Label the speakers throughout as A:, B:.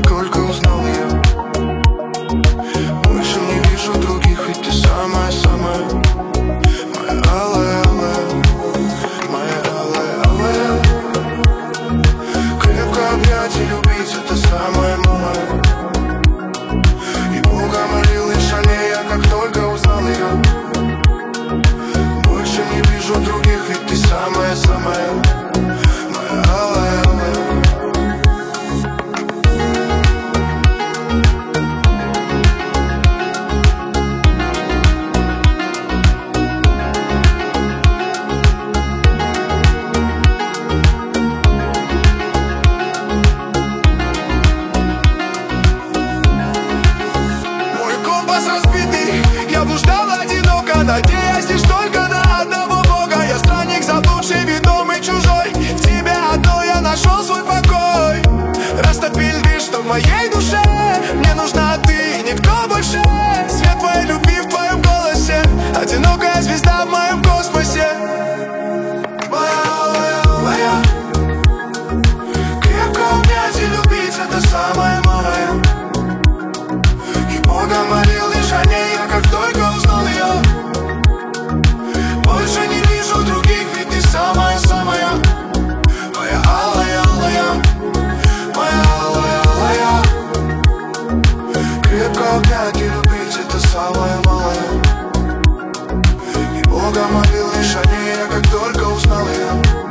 A: только узнал ее. Больше не вижу других, ведь ты самая-самая, моя алая-алая, моя алая-алая. Крепко обнять и любить — это самое малое. И Бога молил лишь о ней, я как только узнал ее. Больше не вижу других, ведь ты самая-самая, моя алая-алая.
B: Я блуждал одиноко, надеясь лишь только на одного Бога. Я странник, заблудший, ведомый чужой. В тебе одной я нашел свой покой. Растопил лишь, что в моей душе. Мне нужна ты, никто больше. Свет твоей любви в твоем голосе. Одинокая звезда в моем космосе.
A: Моя, крепко обнять и любить — это самое малое. И Бога молил лишь о ней, я как только узнал ее. Больше не вижу других, ведь ты самая-самая, моя алая-алая, моя алая-алая. Крепко обнять и любить — это самое малое. И Бога молил лишь о ней, я как только узнал ее.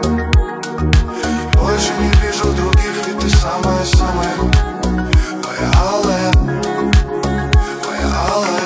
A: Больше не вижу других, ведь ты самая-самая, моя алая, моя алая.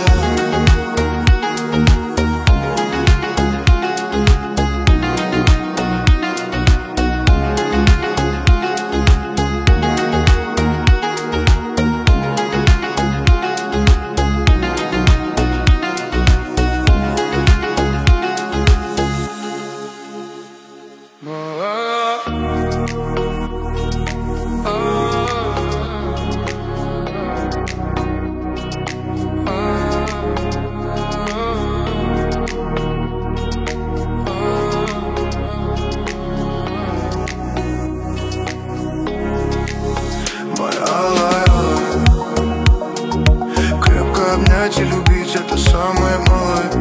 A: И любить — это самое малое.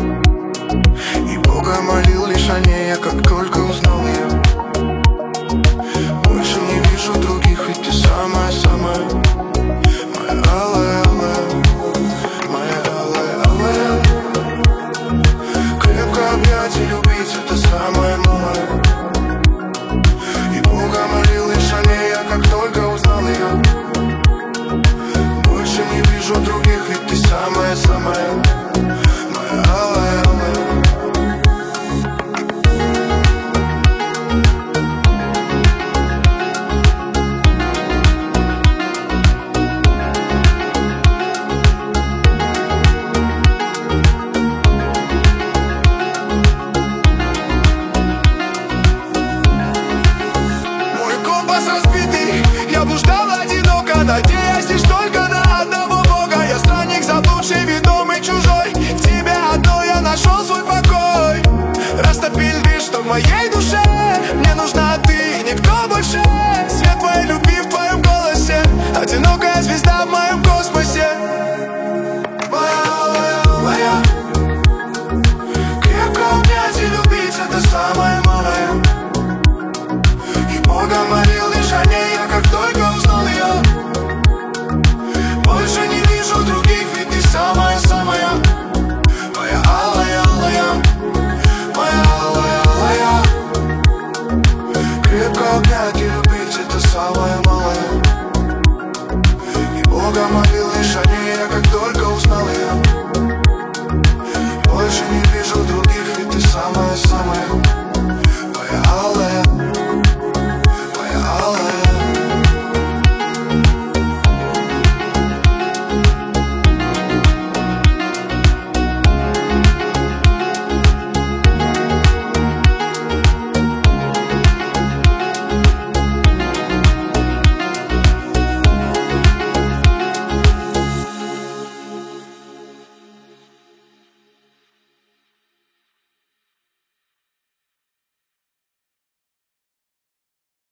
A: И Бога молил лишь о ней, я как только узнал ее. Больше не вижу других, ведь ты самая-самая, моя алая-алая, моя алая-алая. Крепко обнять и любить — это самое малое. И Бога молил лишь о ней, я как только узнал ее. Больше не вижу других, ведь ты самая-самая, моя алая-алая.
B: Мой компас разбитый, я блуждал одиноко, надеясь лишь только на одного Бога. Я странник, заблудший, ведомый чужой. В тебе одной я нашел свой покой. Растопил лишь, что в моей душе. Мне нужна ты, никто больше. Свет твоей любви в твоем голосе. Одинокая звезда в моем